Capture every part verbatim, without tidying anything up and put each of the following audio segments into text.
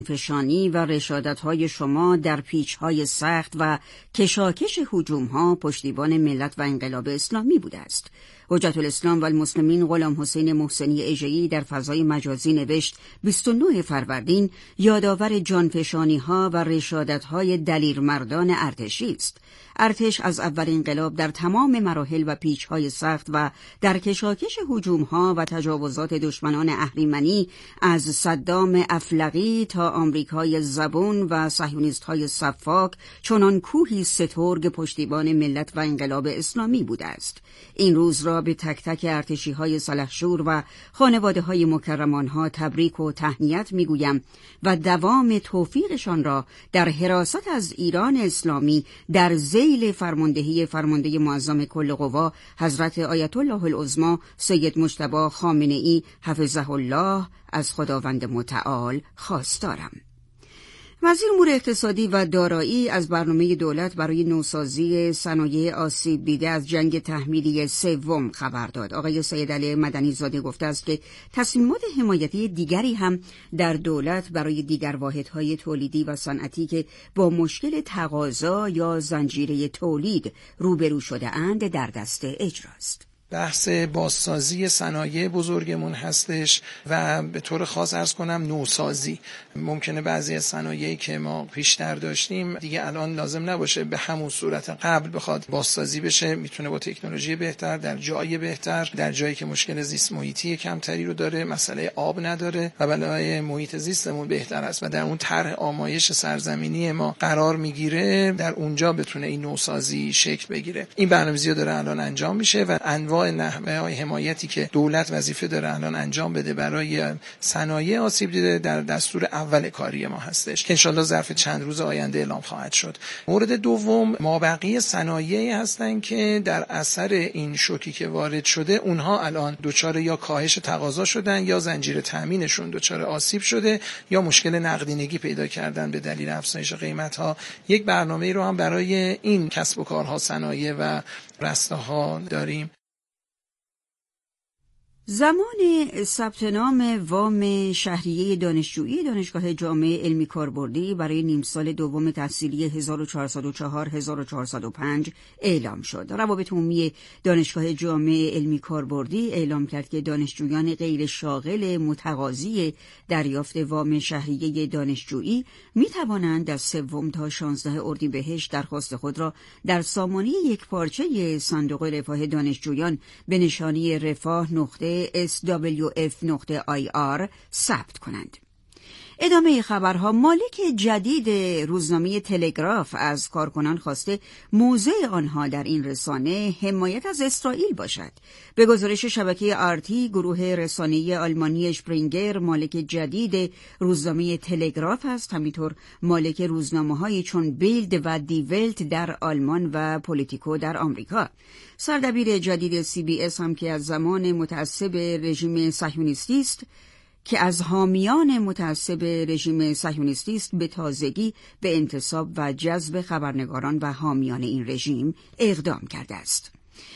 فشانی و رشادت‌های شما در پیچ‌های سخت و کشاکش هجوم‌ها پشتیبان ملت و انقلاب اسلامی بوده است. حجت الاسلام و المسلمین غلام حسین محسنی اژه‌ای در فضای مجازی نوشت بیست و نه فروردین یادآور جانفشانی‌ها و رشادت‌های دلیرمردان ارتشی است. ارتش از اول انقلاب در تمام مراحل و پیچ‌های سخت و در کشاکش هجوم‌ها و تجاوزات دشمنان اهریمنی از صدام افلقی تا آمریکای زبون و صهیونیست‌های صفاک چنان کوهی سترگ پشتیبان ملت و انقلاب اسلامی بوده است. این روز را به تک تک ارتشی‌های سلحشور و خانواده‌های مکرمان‌ها تبریک و تهنیت می‌گویم و دوام توفیقشان را در حراست از ایران اسلامی در زیل فرماندهی فرمانده معظم کل قوا حضرت آیت الله العظمی سید مجتبی خامنه‌ای حفظه الله از خداوند متعال خواستارم. وزیر امور اقتصادی و دارایی از برنامه دولت برای نوسازی صنایع آسیب دیده از جنگ تحمیلی سوم خبر داد. آقای سید علی مدنی زاده گفته است که تصمیمات حمایتی دیگری هم در دولت برای دیگر واحدهای تولیدی و صنعتی که با مشکل تقاضا یا زنجیره تولید روبرو شده اند در دست اجراست. بحث بازسازی صنایع بزرگمون هستش و به طور خاص عرض کنم نوسازی. ممکنه بعضی از صنایعی که ما پیشتر داشتیم دیگه الان لازم نباشه به همون صورت قبل بخواد بازسازی بشه، میتونه با تکنولوژی بهتر در جای بهتر، در جایی که مشکل زیست محیطی کمتری رو داره، مسئله آب نداره و بلای محیط زیستمون بهتر است و در اون طرح آمایش سرزمینی ما قرار میگیره، در اونجا بتونه این نوسازی شکل بگیره. این برنامه‌ریزی داره الان انجام میشه و انواع نحوه‌های حمایتی که دولت وظیفه داره الان انجام بده برای صنایع آسیب دیده در دستور اول کاری ما هستش که انشالله ظرف چند روز آینده اعلام خواهد شد. مورد دوم مابقی صنایعی هستن که در اثر این شوکی که وارد شده اونها الان دچار یا کاهش تقاضا شدن یا زنجیره تامینشون دچار آسیب شده یا مشکل نقدینگی پیدا کردن به دلیل افزایش قیمت‌ها. یک برنامه‌ای رو هم برای این کسب و کارها، صنایع و رسته‌ها داریم. زمان ثبت نام وام شهریه دانشجویی دانشگاه جامعه علمی کاربردی برای نیم سال دوم تحصیلی هزار و چهارصد و چهار هزار و چهارصد و پنج اعلام شد. روابط عمومی دانشگاه جامعه علمی کاربردی اعلام کرد که دانشجویان غیر شاغل متقاضی دریافت وام شهریه دانشجویی می توانند از سوم تا شانزده اردیبهشت درخواست خود را در سامانه یک پارچه صندوق رفاه دانشجویان به نشانی رفاه نقطه اس دبلیو اف نقطه آی آر ثبت کنند. ادامه خبرها. مالک جدید روزنامه تلگراف از کارکنان خواسته موضع آنها در این رسانه حمایت از اسرائیل باشد. به گزارش شبکه آرتی، گروه رسانه‌ای آلمانی اشپرینگر مالک جدید روزنامه تلگراف است، همینطور مالک روزنامه‌هایی چون بیلد و دی ولت در آلمان و پولیتیکو در آمریکا. سردبیر جدید سی بی اس هم که از زمان متعصب رژیم صهیونیستی است که از حامیان متعصب رژیم صهیونیستی است به تازگی به انتصاب و جذب خبرنگاران و حامیان این رژیم اقدام کرده است.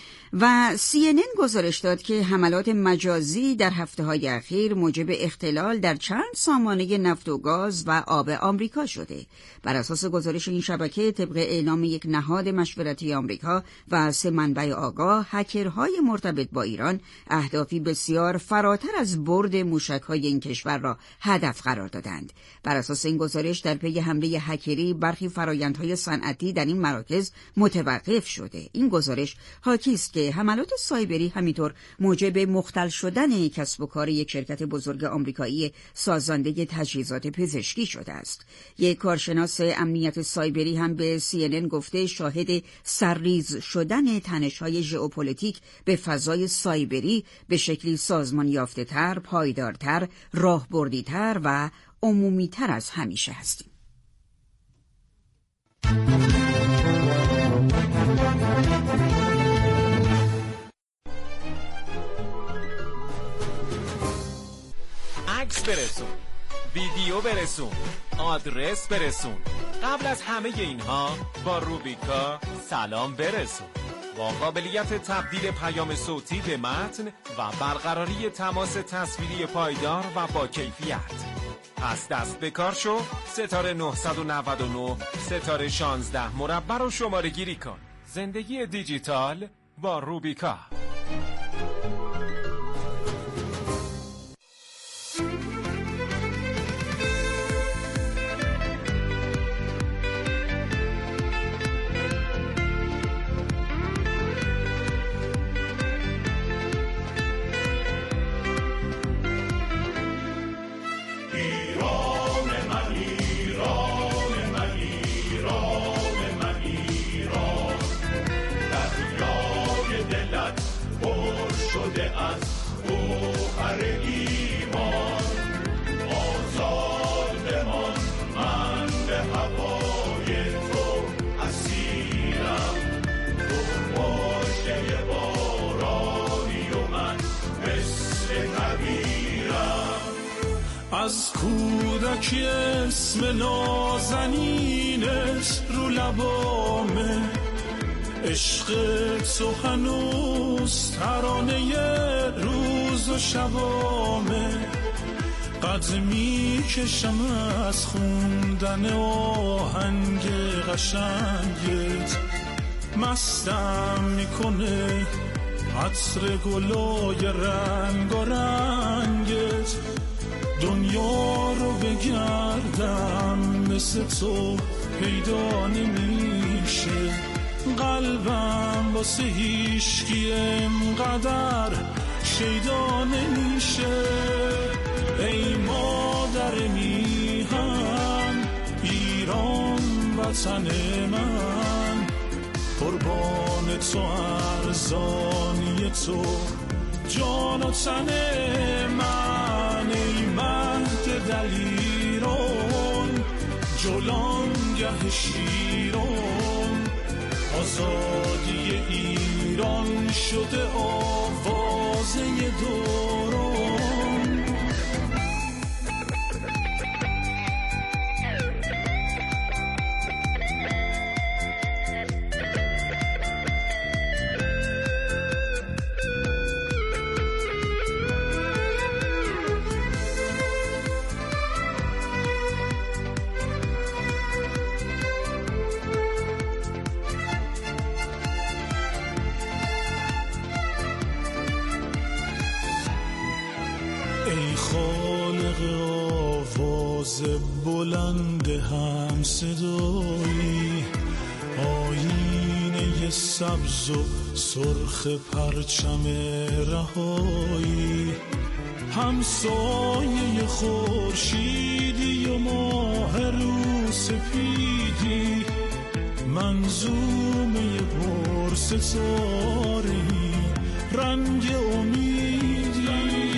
و سی ان ان گزارش داد که حملات مجازی در هفته‌های اخیر موجب اختلال در چند سامانه نفت و گاز و آب آمریکا شده. بر اساس گزارش این شبکه، طبق اعلام یک نهاد مشورتی آمریکا و سه منبع آگاه، هکرهای مرتبط با ایران اهدافی بسیار فراتر از برد موشک‌های این کشور را هدف قرار دادند. بر اساس این گزارش، در پی حمله هکری برخی فرآیندهای صنعتی در این مراکز متوقف شده. این گزارش حاکی است که حملات سایبری همینطور موجب مختل شدن کسب و کار یک شرکت بزرگ آمریکایی سازنده تجهیزات پزشکی شده است. یک کارشناس امنیت سایبری هم به سی ان ان گفته شاهد سرریز شدن تنش‌های ژئوپلیتیک به فضای سایبری به شکلی سازمان یافته‌تر، پایدارتر، راهبردی‌تر و عمومی‌تر از همیشه هستیم. عکس برسون، ویدیو برسون، آدرس برسون. قبل از همه اینها با روبیکا سلام برسون. با قابلیت تبدیل پیام صوتی به متن و برقراری تماس تصویری پایدار و با کیفیت. پس دست به کار شو، ستاره نه نه نه ستاره شانزده مربع رو شماره گیری کن. زندگی دیجیتال با روبیکا. از کودکی اسم نازنینت رو لبامه، عشق تو هنوز ترانه روز و شبامه. قد میکشم از خوندن آهنگ قشنگت، مستم میکنه عطر گلای رنگ و رنگت. دنیا رو بگردم مثل تو پیدا نمیشه، قلبم واسه هیچکی انقدر شیدا نمیشه. ای مادر میهن ایران وطن من، قربان تو ارزانی تو جان و تن من. ای مهد دلیران جولانگه شیران، آزادی ایران شده آوازه دوران. ای خالق آواز بلند هم صدایی، آینه سبز و سرخ پرچم رهایی. همسایه خورشیدی و ماه رو سپیدی، منظومه پرستاری رنگ امیدی.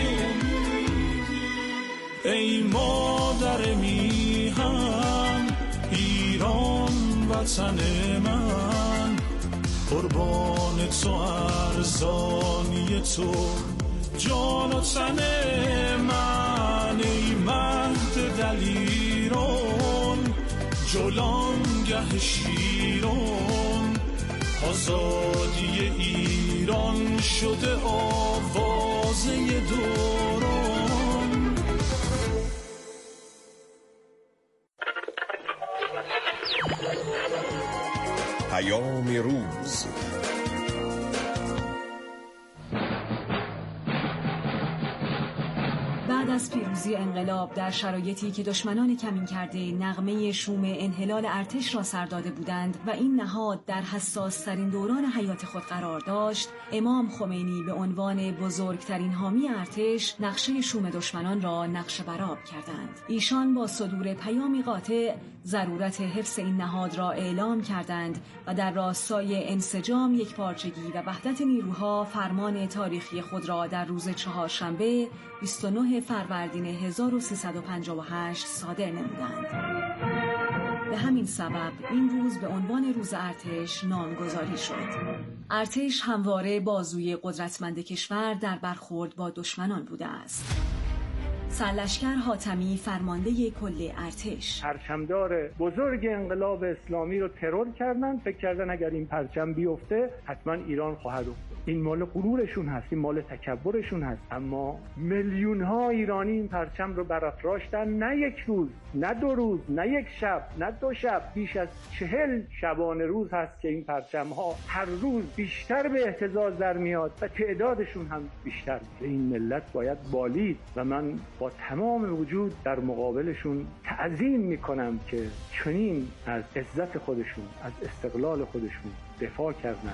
ای مادر میهن ایران وطن من، قربان تو ارزانی تو جان و تن من. ای مهد دلیران جولانگه شیران، آزادی ایران شده آوازه دوران. پیام روز. بعد از پیروزی انقلاب در شرایطی که دشمنان کمین کرده نغمه شوم انحلال ارتش را سر داده بودند و این نهاد در حساس ترین دوران حیات خود قرار داشت، امام خمینی به عنوان بزرگترین حامی ارتش نقشه شوم دشمنان را نقشه برآب کردند. ایشان با صدور پیامی قاطع ضرورت حفظ این نهاد را اعلام کردند و در راستای انسجام، یکپارچگی و وحدت نیروها فرمان تاریخی خود را در روز چهارشنبه بیست و نه فروردین هزار و سیصد و پنجاه و هشت صادر نمودند. به همین سبب این روز به عنوان روز ارتش نامگذاری شد. ارتش همواره بازوی قدرتمند کشور در برخورد با دشمنان بوده است. سرلشکر حاتمی فرمانده کل ارتش: پرچمدار بزرگ انقلاب اسلامی رو ترور کردن، فکر کردن اگر این پرچم بیفته حتما ایران خواهد افتاد. این مال غرورشون هست، این مال تکبرشون هست. اما میلیون ها ایرانی این پرچم رو برافراشتن، نه یک روز، نه دو روز، نه یک شب، نه دو شب، بیش از چهل شبانه روز هست که این پرچم ها هر روز بیشتر به اهتزاز در میاد و تعدادشون هم بیشتر. این ملت باید بالید و من با تمام وجود در مقابلشون تعظیم میکنم که چنین از عزت خودشون، از استقلال خودشون دفاع کردن.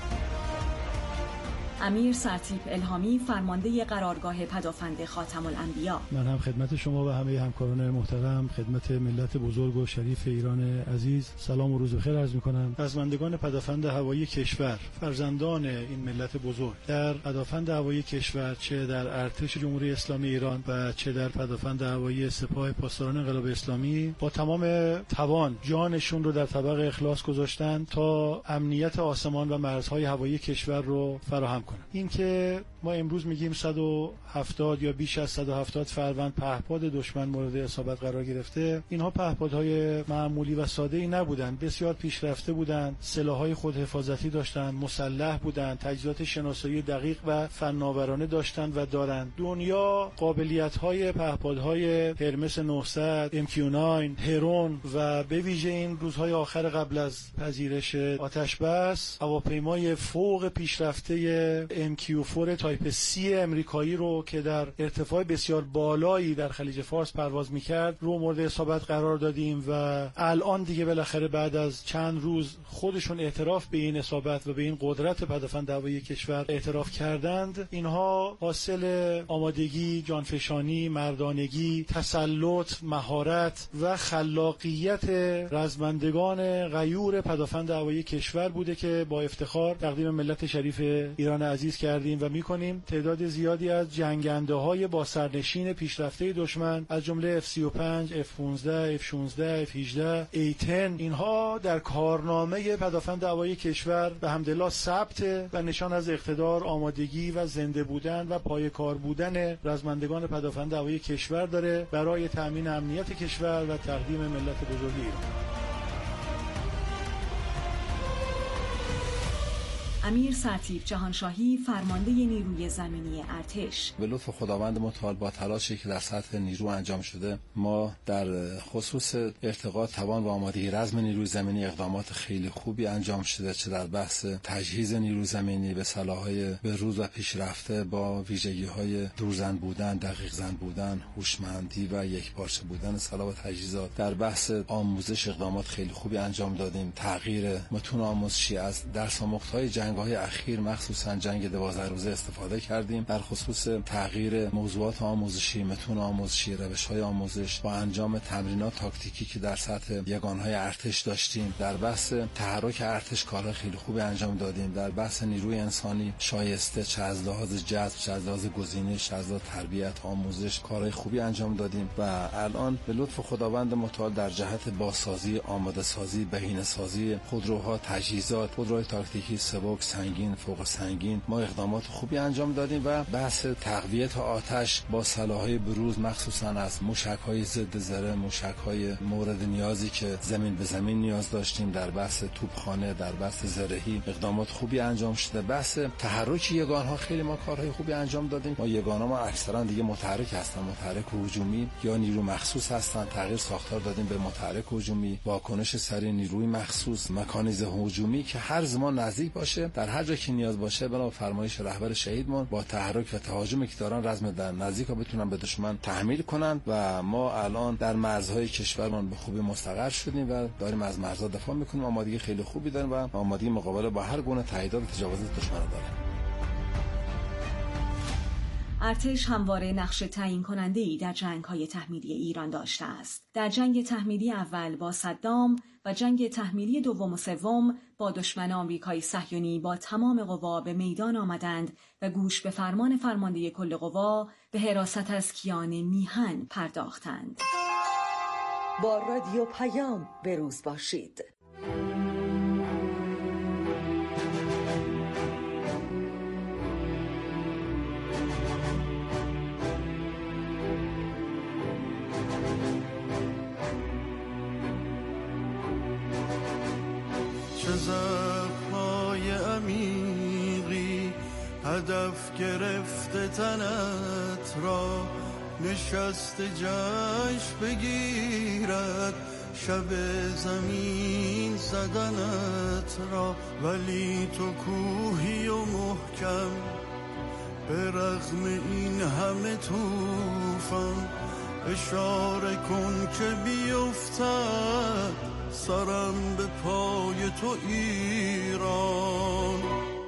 امیر سرتیپ الهامی فرمانده قرارگاه پدافند خاتم الانبیا: من هم خدمت شما و همه همکاران محترم، خدمت ملت بزرگ و شریف ایران عزیز سلام و روز بخیر عرض می‌کنم. رزمندگان پدافند هوایی کشور، فرزندان این ملت بزرگ، در پدافند هوایی کشور، چه در ارتش جمهوری اسلامی ایران و چه در پدافند هوایی سپاه پاسداران انقلاب اسلامی، با تمام توان جانشون رو در طبق اخلاص گذاشتن تا امنیت آسمان و مرزهای هوایی کشور رو فراهم کنن. این که ما امروز میگیم صد و هفتاد یا بیش از صد و هفتاد فروند پهپاد دشمن مورد اصابت قرار گرفته، اینها پهپادهای معمولی و ساده ای نبودند، بسیار پیشرفته بودند، سلاح‌های خودحفاظتی داشتند، مسلح بودند، تجهیزات شناسایی دقیق و فناورانه داشتند و دارند. دنیا قابلیت‌های پهپادهای هرمس نهصد، ام کیو نه، هرون و به ویژه این روزهای آخر قبل از پذیرش آتش بس هواپیمای فوق پیشرفته ام کیو چهار تایپ سی امریکایی رو که در ارتفاع بسیار بالایی در خلیج فارس پرواز میکرد رو مورد اصابت قرار دادیم و الان دیگه بالاخره بعد از چند روز خودشون اعتراف به این اصابت و به این قدرت پدافند هوایی کشور اعتراف کردند. اینها حاصل آمادگی، جانفشانی، مردانگی، تسلط، مهارت و خلاقیت رزمندگان غیور پدافند هوایی کشور بوده که با افتخار تقدیم ملت شریف ایران عزیز کردیم و میکنیم. تعداد زیادی از جنگنده های با سرنشین پیشرفته دشمن از جمله اف سی و پنج، اف پانزده، اف شانزده، اف هجده، ای ده اینها در کارنامه پدافند هوایی کشور به حمدالله ثبت و نشان از اقتدار، آمادگی و زنده بودن و پایه‌کار بودن رزمندگان پدافند هوایی کشور داره برای تأمین امنیت کشور و تقدیم ملت بزرگ ایران. امیر سرتیپ جهانشاهی فرمانده نیروی زمینی ارتش: به لطف خداوند متعال با تلاشی که در سطح نیرو انجام شده، ما در خصوص ارتقاء توان و آمادگی رزم نیروی زمینی اقدامات خیلی خوبی انجام شده، چه در بحث تجهیز نیروی زمینی به سلاح‌های به روز و پیشرفته با ویژگی‌های دورزن بودن، دقیق زن بودن، هوشمندی و یکپارچه بودن سلاح و تجهیزات. در بحث آموزش اقدامات خیلی خوبی انجام دادیم، تغییر متون آموزشی از درس آموخت‌های جنگ های اخیر مخصوصا جنگ دوازده روزه استفاده کردیم در خصوص تغییر موضوعات آموزشی، متون آموزشی، روش‌های آموزش با انجام تمرینات تاکتیکی که در سطح یگانهای ارتش داشتیم. در بحث تحرک ارتش کارهای خیلی خوبی انجام دادیم. در بحث نیروی انسانی شایسته، چه از لحاظ جذب، چه از لحاظ گزینش، چه از لحاظ تربیت، آموزش کارهای خوبی انجام دادیم و الان به لطف خداوند متعال در جهت بازسازی، آماده سازی، بهینه سازی خودروها، تجهیزات، خودروهای تاکتیکی سبک، سنگین، فوق سنگین ما اقدامات خوبی انجام دادیم و بحث تقویت آتش با سلاح‌های بروز مخصوصا از موشک‌های ضد زره، موشک‌های مورد نیازی که زمین به زمین نیاز داشتیم، در بحث توپخانه، در بحث زرهی اقدامات خوبی انجام شده. بحث تحرک یگان‌ها خیلی ما کارهای خوبی انجام دادیم. ما یگان‌ها ما اکثرا دیگه متحرک هستن، متحرک هجومی یا نیرو مخصوص هستن. تغییر ساختار دادیم به متحرک هجومی، واکنش سریع نیروی مخصوص، مکانیزم هجومی که هر زمان نزدیک باشه، در هر جا که نیاز باشه بنا فرمایش رهبر شهیدمون با تحرک و تهاجمی که دارن رزم در نزدیک ها بتونن به دشمن تحمیل کنن و ما الان در مرزهای کشورمان به خوبی مستقر شدیم و داریم از مرزها دفاع میکنیم. آمادگی خیلی خوبی داریم و آمادگی مقابله با هر گونه تهدیدات و تجاوزات دشمن داریم. ارتش همواره نقش تعیین کننده‌ای در جنگ‌های تحمیلی ایران داشته است. در جنگ تحمیلی اول با صدام و جنگ تحمیلی دوم و سوم با دشمن آمریکایی صهیونی با تمام قوا به میدان آمدند و گوش به فرمان فرمانده کل قوا به حراست از کیان میهن پرداختند. با رادیو پیام به روز باشید. چه زخم‌های عمیقی هدف گرفته تنت را، نشست جشن بگیرد شب زمین زدنت را. ولی تو کوهی و محکم به رغم این همه طوفان، اشاره کن که بیفتد سرم به پای تو ایران.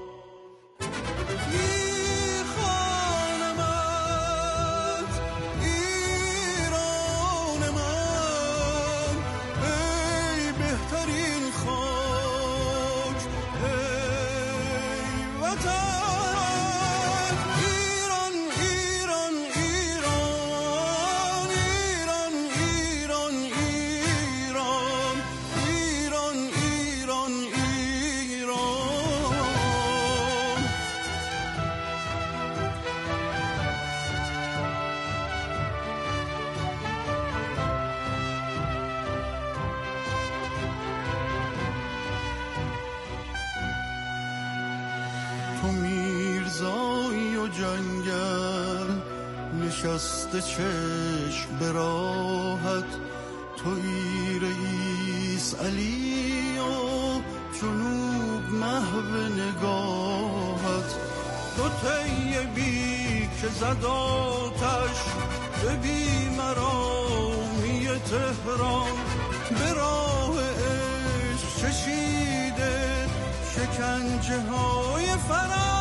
نشسته چشم به راحت، توی رئیس علی و جنوب محو نگاهت. تو طیبی که زد آتش به بیمرامی تهران، به راه عشق چشیده شکنجه های فرار.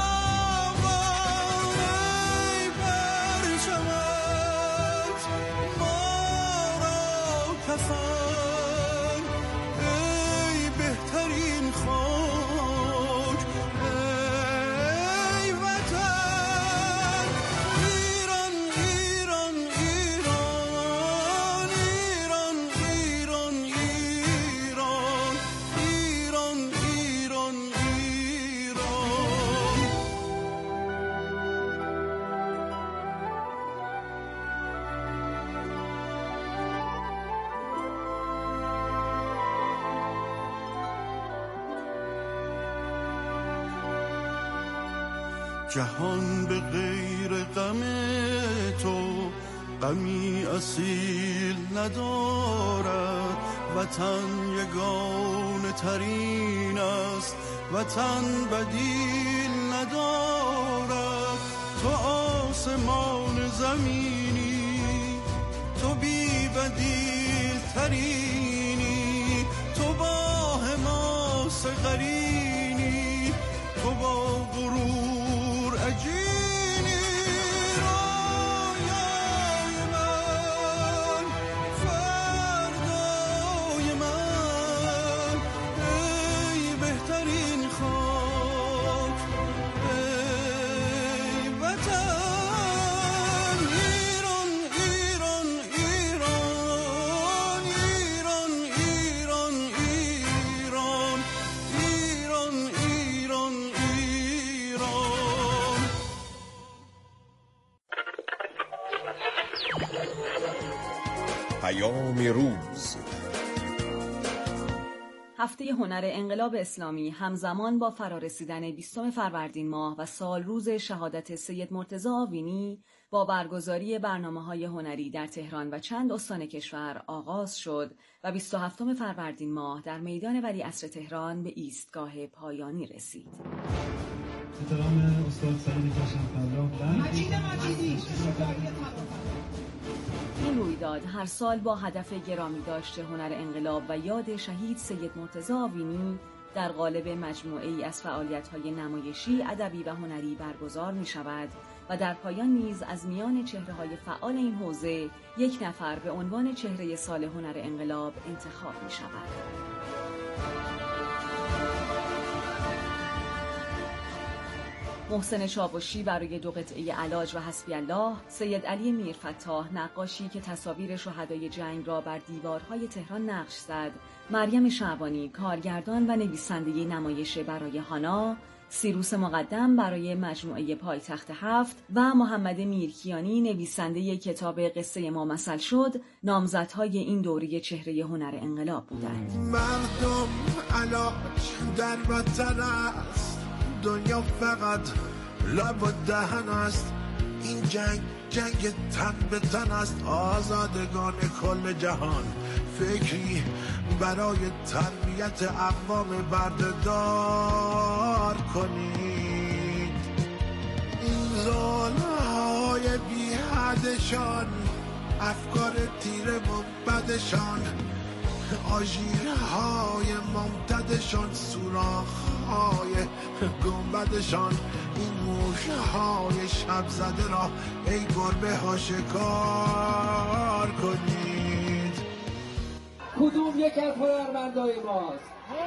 ای بهترین خاک، ای وطن ایران ایران ایران ایران ایران ایران ایران ایران جهان به غیر غم تو غمی اصیل ندارد. وطن یگانه ترین است، وطن بدیل ندارد. تو آسمان زمینی، تو بی بدیل ترینی، تو با حماس قرینی، تو با غرور عجینی. رویای من، فردای من، ای بهترین خاک، ای وطن ایران ایران ایران ایران ایران ایران ایران ایران پیام روز. هفته هنر انقلاب اسلامی همزمان با فرارسیدن بیستم فروردین ماه و سال روز شهادت سید مرتضی آوینی با برگزاری برنامه‌های هنری در تهران و چند استان کشور آغاز شد و بیست و هفتم فروردین ماه در میدان ولیعصر تهران به ایستگاه پایانی رسید. احترام استاد سعید کاشانفر مجید مجیدی. این رویداد هر سال با هدف گرامی داشته هنر انقلاب و یاد شهید سید مرتضی آوینی در قالب مجموعه‌ای از فعالیت‌های نمایشی، ادبی و هنری برگزار می‌شود و در پایان نیز از میان چهره‌های فعال این حوزه یک نفر به عنوان چهره سال هنر انقلاب انتخاب می‌شود. محسن چاوشی برای دو قطعه علاج و حسبی الله، سید علی میرفتاح نقاشی که تصاویر شهدای جنگ را بر دیوارهای تهران نقش زد، مریم شعبانی کارگردان و نویسنده نمایش برای هانا سیروس مقدم برای مجموعه پایتخت هفت و محمد میرکیانی نویسنده کتاب قصه ما مثل شد نامزدهای این دوره چهره هنر انقلاب بودند. مردم علاج در وطن است، دنیا فقط لب و دهن است. این جنگ جنگ تن به تن است، آزادگان کل جهان فکری برای تربیت اقوام بردهدار کنید. این ظلم‌های بی حدشان، افکار تیره و بدشان، آژیرهای ممتدشان، سوراخ‌های گنبدشان، این موش‌های شب زده را ای گربه ها شکار کنید. کدوم یک از هنرمندای ماست؟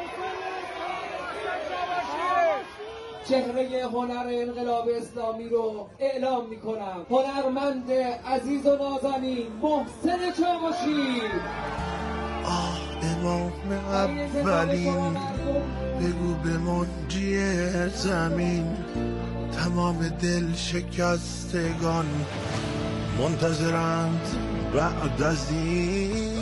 چهره هنر انقلاب اسلامی رو اعلام میکنم. هنرمند عزیز و نازنین محسن چاوشی. آه امام اولین، بگو به منجی زمین، تمام دل شکستگان منتظرند بعد از این.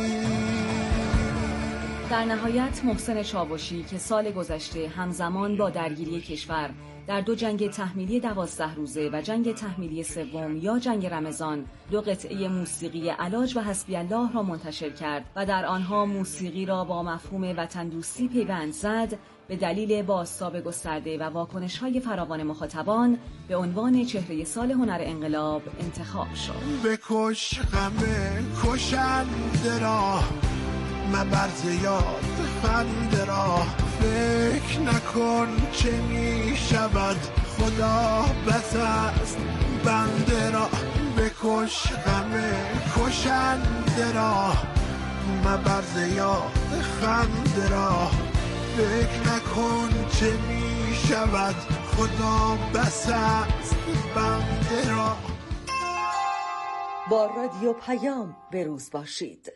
در نهایت محسن چاوشی که سال گذشته همزمان با درگیری کشور در دو جنگ تحمیلی دوازده روزه و جنگ تحمیلی سوم یا جنگ رمضان دو قطعه موسیقی علاج و حسبی الله را منتشر کرد و در آنها موسیقی را با مفهوم وطن دوستی پیوند زد، به دلیل بازتاب گسترده و واکنش‌های فراوان مخاطبان به عنوان چهره سال هنر انقلاب انتخاب شد. بکش غم کشنده را، مبرز یاد خنده را، فکر نکن چه می شود، خدا بس است بنده را. بکش غم کشنده را، مبرز یاد خنده را، فکر نکن چه می شود، خدا بس است بنده را. با رادیو پیام بروز باشید.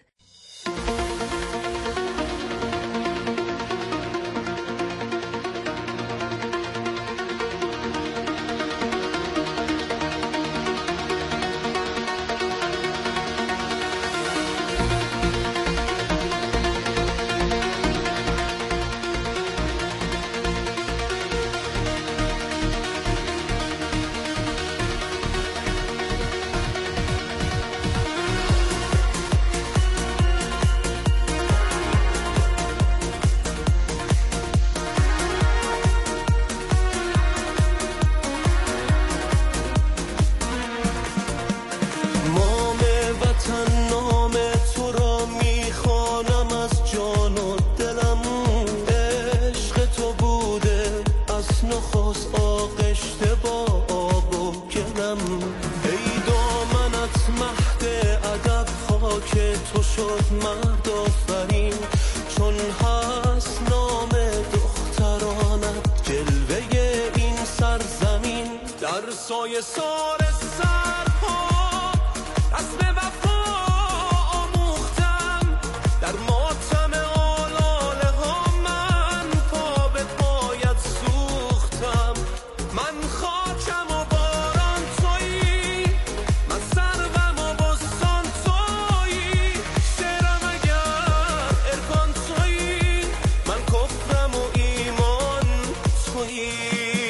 سایه سار سرها رسم وفا آموختم، در ماتم آلاله ها من پا به پایت سوختم. من خاکم و باران تویی، من سروم و بستان تویی، شعرم اگر ارکان تویی، من کفرم و ایمان تویی.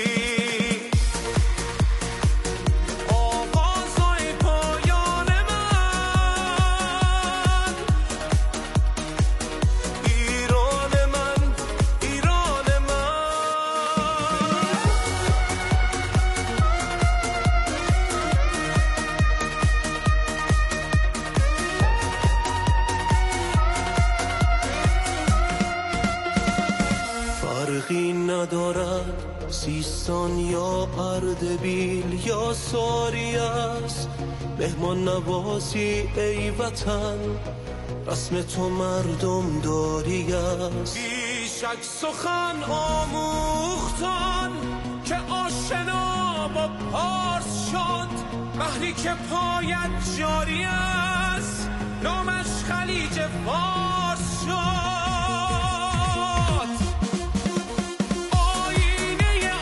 ندارد سیستان یا اردبیل یا ساری است، مهمان نوازی ای وطن رسم تو مردم داری است. بیشک سخن آموختان که آشنا با پارس شد، بحری که پایت جاری است نامش خلیج فارس شد. آینه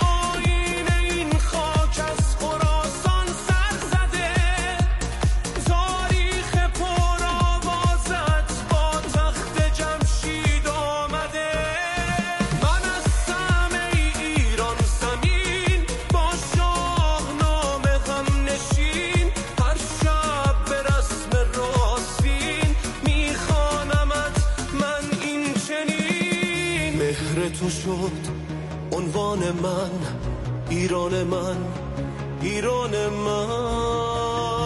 تو شد عنوان من، ایران من، ایران من.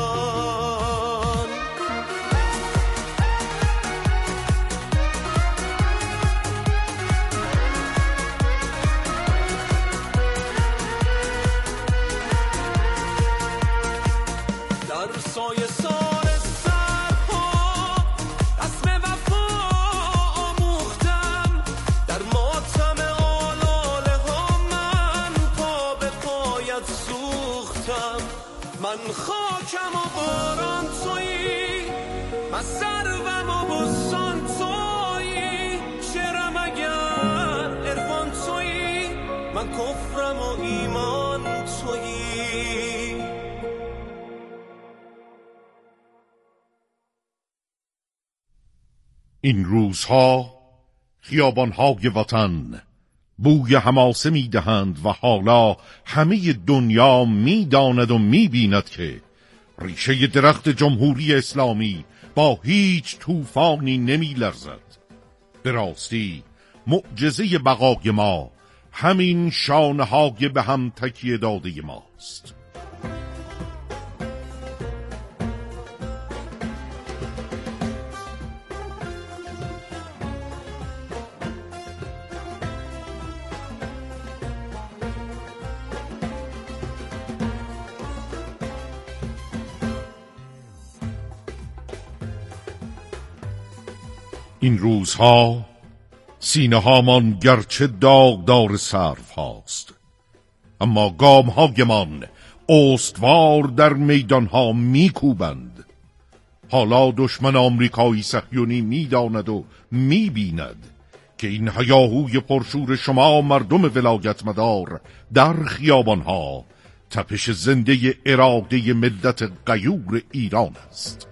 در سایه سار سرها رسم وفا آموختم، در ماتم آلاله ها من پا به پایت سوختم. من خاکم و باران تویی، من سروم و بستان تویی، شعرم اگر عرفان تویی، من کفرم و ایمان تویی. این روزها خیابانهای وطن بوی حماسه می دهند و حالا همه دنیا می داند و می بیند که ریشه درخت جمهوری اسلامی با هیچ طوفانی نمی لرزد. به راستی معجزه بقای ما همین شانه‌های به هم تکیه داده ماست. این روزها سینه هامان گرچه داغدار سرف هاست، اما گام هایمان استوار در میدان ها میکوبند. حالا دشمن آمریکایی صهیونی میداند و میبیند که این هیاهوی پرشور شما مردم ولایت مدار در خیابان ها تپش زنده اراده ملت غیور ایران است.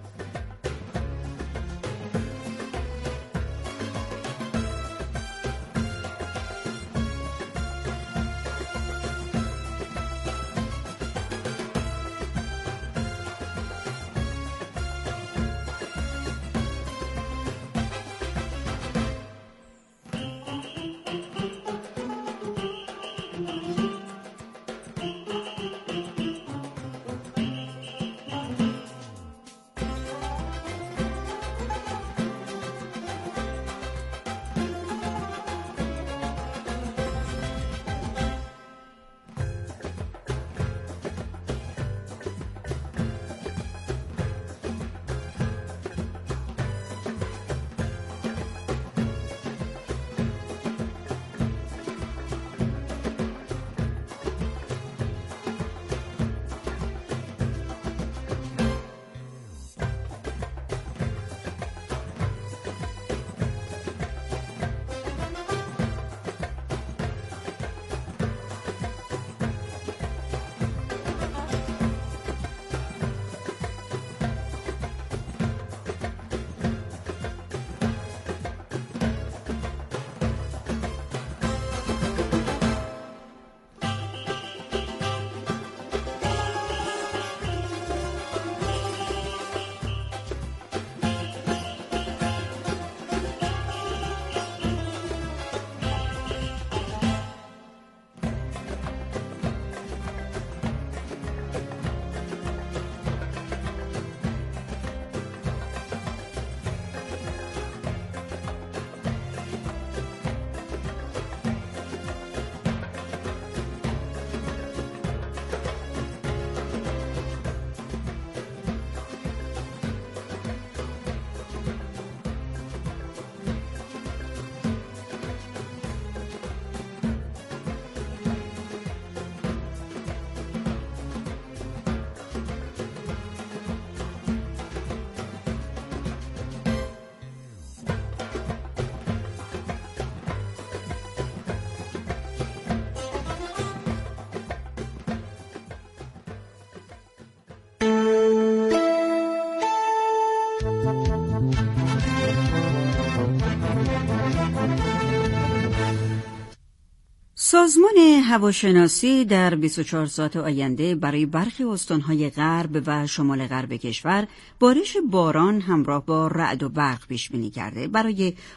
سازمان هواشناسی در بیست و چهار ساعت آینده برای برخی استانهای غرب و شمال غرب کشور بارش باران همراه با رعد و برق پیش بینی کرده. برای